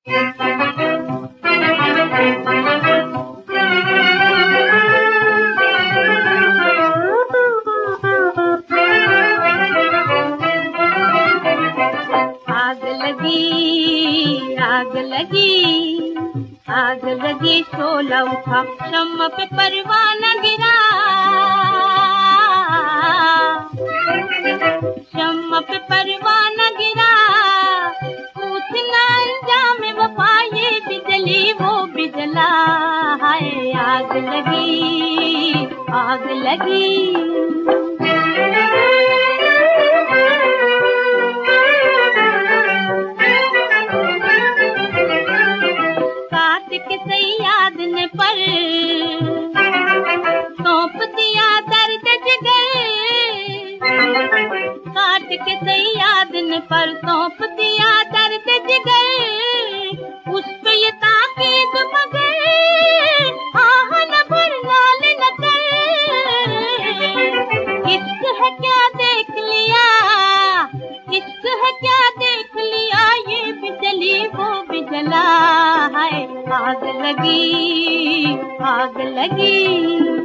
आग लगी, आग लगी, शोला उठा, शम्मा पे परवाना गिरा, शम्मा पे परवाना गिरा, पूछना अंजाम वफा ये बिजली वो बिजला, हाय आग लगी, आग लगी। के सैयाद ने पर सौंप दिया दर्द जिगर, काट के सैयाद ने पर सौंप दिया दर्द जिगर, उस पे ये ताकीद मगर आह न भर लाल न कर, इश्क है क्या देख लिया, इश्क है क्या देख लिया, ये बिजली वो बिजला, है आग लगी, आग लगी।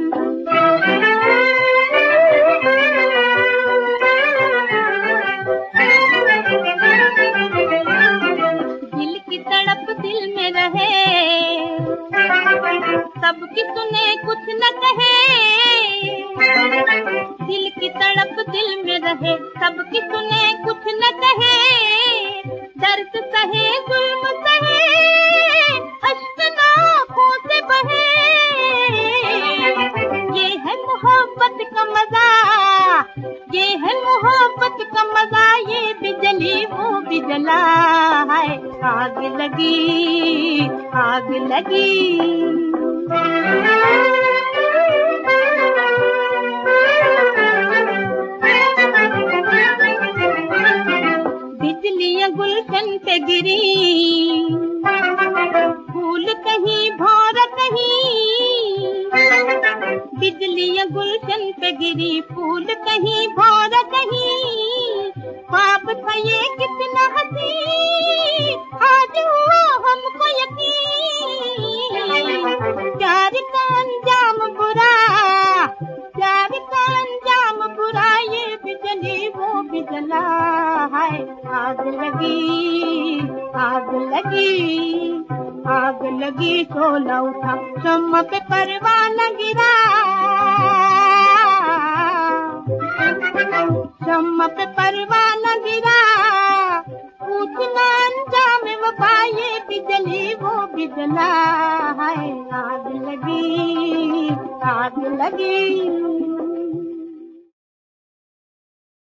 दिल की तड़प दिल में रहे, सबकी सुने कुछ न कहे, दिल की तड़प दिल में रहे, सबकी सुने कुछ न कहे, दर्द सहे जुल्म सहे, ये है मोहब्बत का मजा, ये है मोहब्बत का मजा, ये बिजली वो बिजला, है आग लगी, आग लगी। बिजलियां गुलशन पे गिरी, फूल कहीं भौर कहीं, बिजलियां गुलशन पे गिरी, फूल कहीं भौर कहीं, ख्वाब था ये कितना हसी, आज हुआ हमको यकीन, प्यार का अंजाम बुरा, प्यार का अंजाम बुरा, ये बिजली वो बिजला, है आग लगी, आग लगी, आग लगी, शोला उठा, शम्मा पे परवाना गिरा, शम्मा पे परवाना गिरा, पूछना अंजाम वफा ये बिजली वो बिजला, है आग लगी, आग लगी।